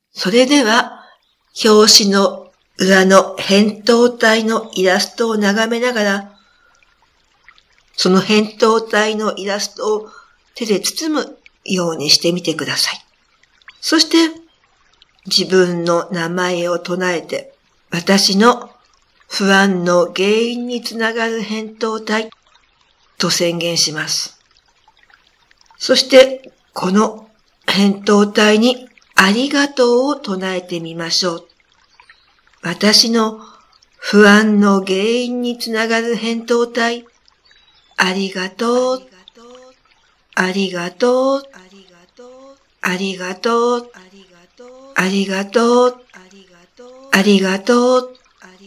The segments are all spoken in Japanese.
それでは、表紙の裏の扁桃体のイラストを眺めながら、その扁桃体のイラストを手で包むようにしてみてください。そして、自分の名前を唱えて、私の不安の原因につながる扁桃体と宣言します。そして、この扁桃体にありがとうを唱えてみましょう。私の不安の原因につながる扁桃体、ありがとう、ありがとう、ありがとう、ありがとう、ありがとう。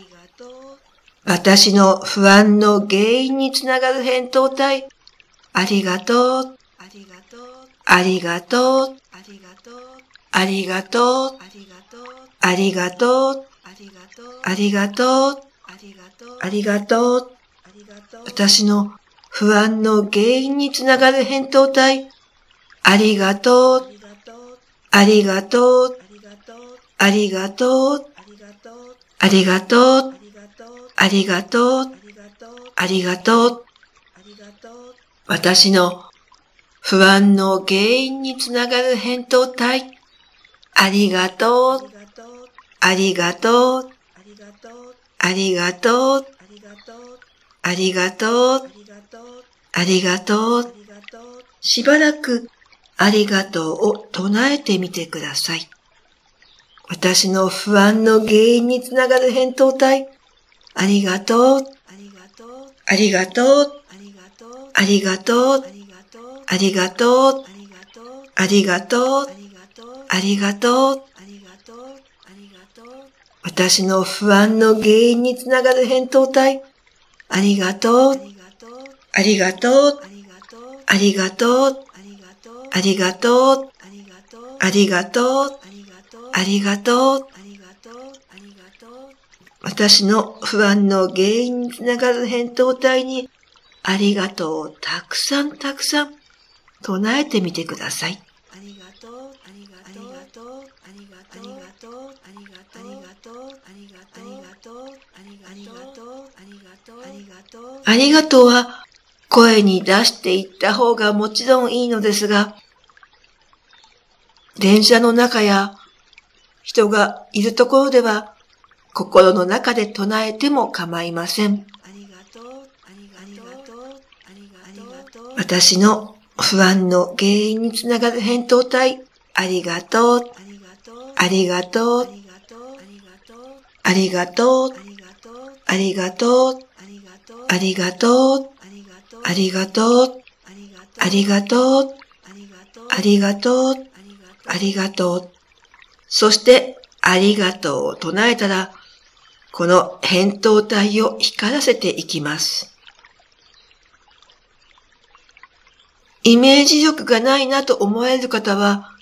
私の不安の原因につながる扁桃体、ありがとう、ありがとう、ありがとう、ありがとう、ありがとう、ありがとう。私の不安の原因につながる扁桃体、ありがとう、ありがとう、ありがとう、ありがとう、ありがとう、ありがとう。私の不安の原因につながる扁桃体、ありがとう、ありがとう、ありがとう、ありがとう、ありがとう。しばらくありがとうを唱えてみてください。私の不安の原因につながる扁桃体、ありがとう、ありがとう、ありがとう、ありがとう、ありがとう、ありがとう。私の不安の原因につながる扁桃体、ありがとう、ありがとう、ありがとう、ありがとう、ありがとう、ありがとう。私の不安の原因につながる扁桃体にありがとうをたくさんたくさん唱えてみてください。ありがとう、ありがとう、ありがとう、ありがとう、ありがとう、ありがとう、ありがとう、ありがとう、ありがとう、ありがとう。ありがとうは声に出していった方がもちろんいいのですが、電車の中や人がいるところでは心の中で唱えても構いません。私の不安の原因につながる扁桃体、ありがとう、ありがとう、ありがとう、ありがとう、ありがとう、ありがとう、ありがとう、ありがとう、ありがとう。そして、ありがとうを唱えたら、この扁桃体を光らせていきます。イメージ力がないなと思われる方は、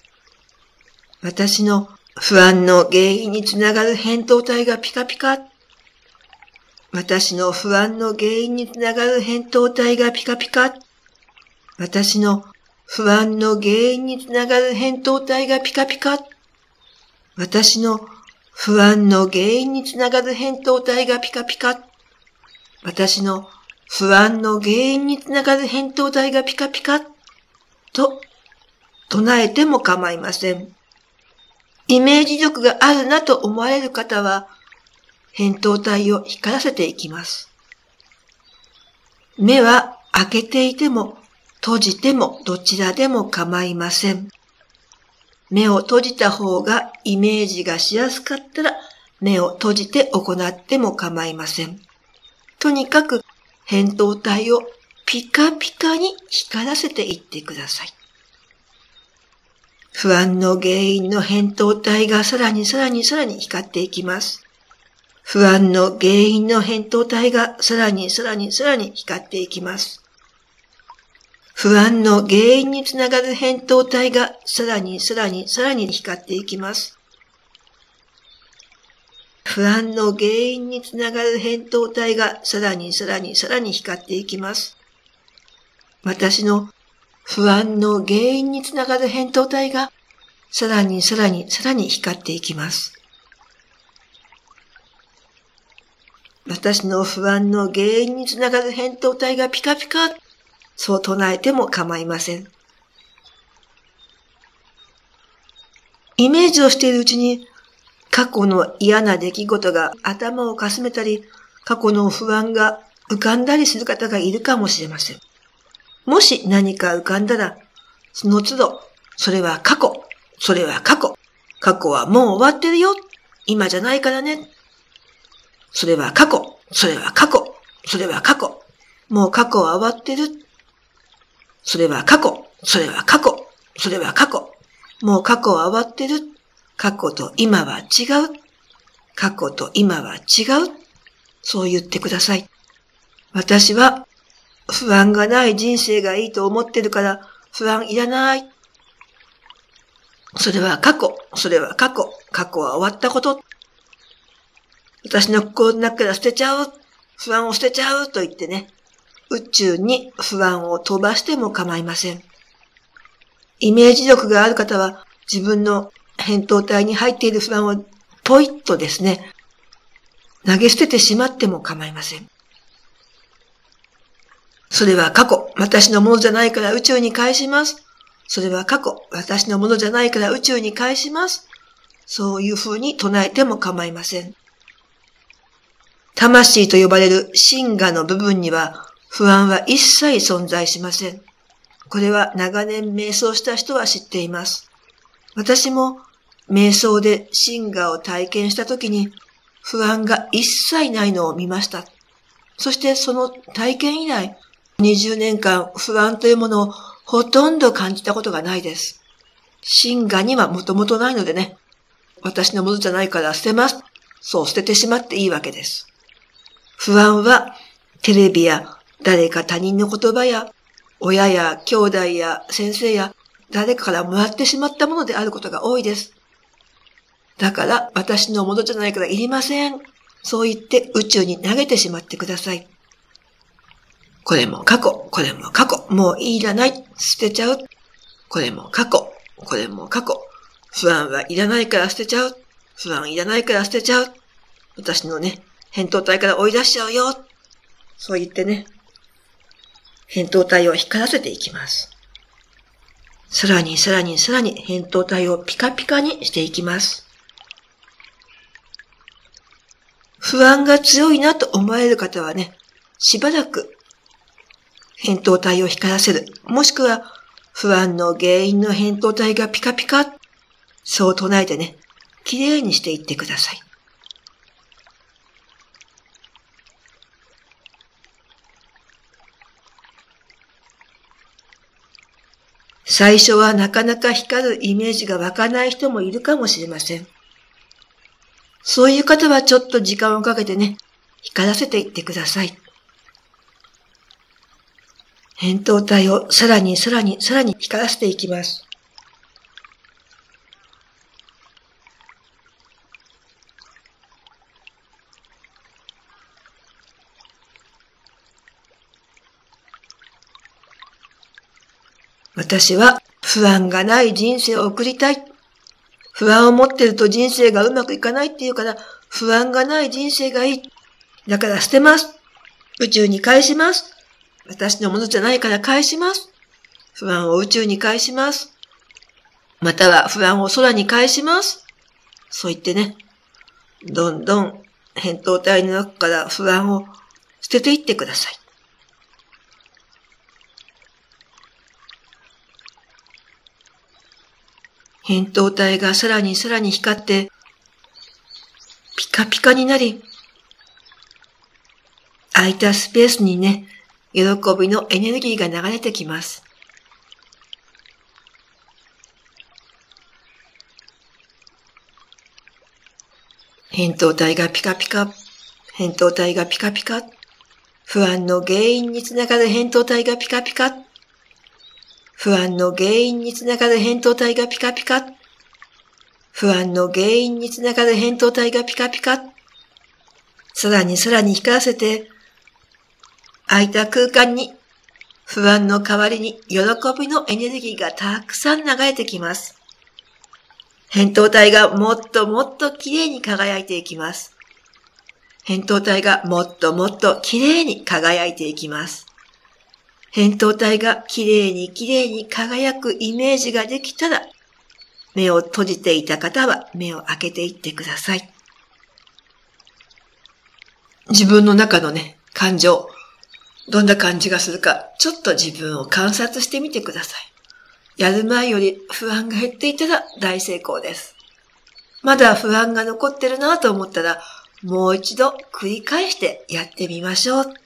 私の不安の原因につながる扁桃体がピカピカ。私の不安の原因につながる扁桃体がピカピカ。私の不安の原因につながる扁桃体がピカピカ。私の不安の原因につながる扁桃体がピカピカ。私の不安の原因につながる扁桃体がピカピカ。と唱えても構いません。イメージ力があるなと思われる方は、扁桃体を光らせていきます。目は開けていても閉じてもどちらでも構いません。目を閉じた方がイメージがしやすかったら目を閉じて行っても構いません。とにかく扁桃体をピカピカに光らせていってください。不安の原因の扁桃体がさらに光っていきます。不安の原因の扁桃体がさらに光っていきます。不安の原因につながる扁桃体がさらに光っていきます。不安の原因につながる扁桃体がさらに光っていきます。私の不安の原因につながる扁桃体がさらにさらにさらに光っていきます。私の不安の原因につながる扁桃体がピカピカ、そう唱えても構いません。イメージをしているうちに、過去の嫌な出来事が頭をかすめたり、過去の不安が浮かんだりする方がいるかもしれません。もし何か浮かんだら、その都度、それは過去、それは過去、過去はもう終わってるよ、今じゃないからね。それは過去、それは過去、それは過去、もう過去は終わってる。それは過去、それは過去、それは過去、もう過去は終わってる。過去と今は違う。過去と今は違う。そう言ってください。私は不安がない人生がいいと思ってるから不安いらない。それは過去、それは過去、過去は終わったこと。私の心の中から捨てちゃう。不安を捨てちゃうと言ってね、宇宙に不安を飛ばしても構いません。イメージ力がある方は自分の扁桃体に入っている不安をポイッとですね、投げ捨ててしまっても構いません。それは過去、私のものじゃないから宇宙に返します。それは過去、私のものじゃないから宇宙に返します。そういうふうに唱えても構いません。魂と呼ばれる真我の部分には不安は一切存在しません。これは長年瞑想した人は知っています。私も瞑想で真我を体験したときに不安が一切ないのを見ました。そしてその体験以来、20年間不安というものをほとんど感じたことがないです。真我にはもともとないのでね、私のものじゃないから捨てます。そう捨ててしまっていいわけです。不安はテレビや誰か他人の言葉や親や兄弟や先生や誰かからもらってしまったものであることが多いです。だから私のものじゃないからいりません。そう言って宇宙に投げてしまってください。これも過去、これも過去、もういらない、捨てちゃう。これも過去、これも過去。不安はいらないから捨てちゃう。不安いらないから捨てちゃう。私のね、扁桃体から追い出しちゃうよ。そう言ってね、扁桃体を光らせていきます。さらにさらにさらに扁桃体をピカピカにしていきます。不安が強いなと思われる方はね、しばらく扁桃体を光らせる。もしくは不安の原因の扁桃体がピカピカ。そう唱えてね、きれいにしていってください。最初はなかなか光るイメージが湧かない人もいるかもしれません。そういう方はちょっと時間をかけてね、光らせていってください。扁桃体をさらにさらにさらに光らせていきます。私は不安がない人生を送りたい。不安を持ってると人生がうまくいかないっていうから、不安がない人生がいい。だから捨てます。宇宙に返します。私のものじゃないから返します。不安を宇宙に返します。または不安を空に返します。そう言ってね、どんどん扁桃体の中から不安を捨てていってください。扁桃体がさらにさらに光って、ピカピカになり、空いたスペースにね、喜びのエネルギーが流れてきます。扁桃体がピカピカ、扁桃体がピカピカ、不安の原因につながる扁桃体がピカピカ、不安の原因につながる扁桃体がピカピカ。不安の原因につながる扁桃体がピカピカ。さらにさらに光らせて、空いた空間に不安の代わりに喜びのエネルギーがたくさん流れてきます。 扁桃体がもっともっと綺麗に輝いていきます。扁桃体がもっともっと綺麗に輝いていきます。扁桃体が綺麗に綺麗に輝くイメージができたら、目を閉じていた方は目を開けていってください。自分の中のね、感情、どんな感じがするか、ちょっと自分を観察してみてください。やる前より不安が減っていたら大成功です。まだ不安が残ってるなと思ったら、もう一度繰り返してやってみましょう。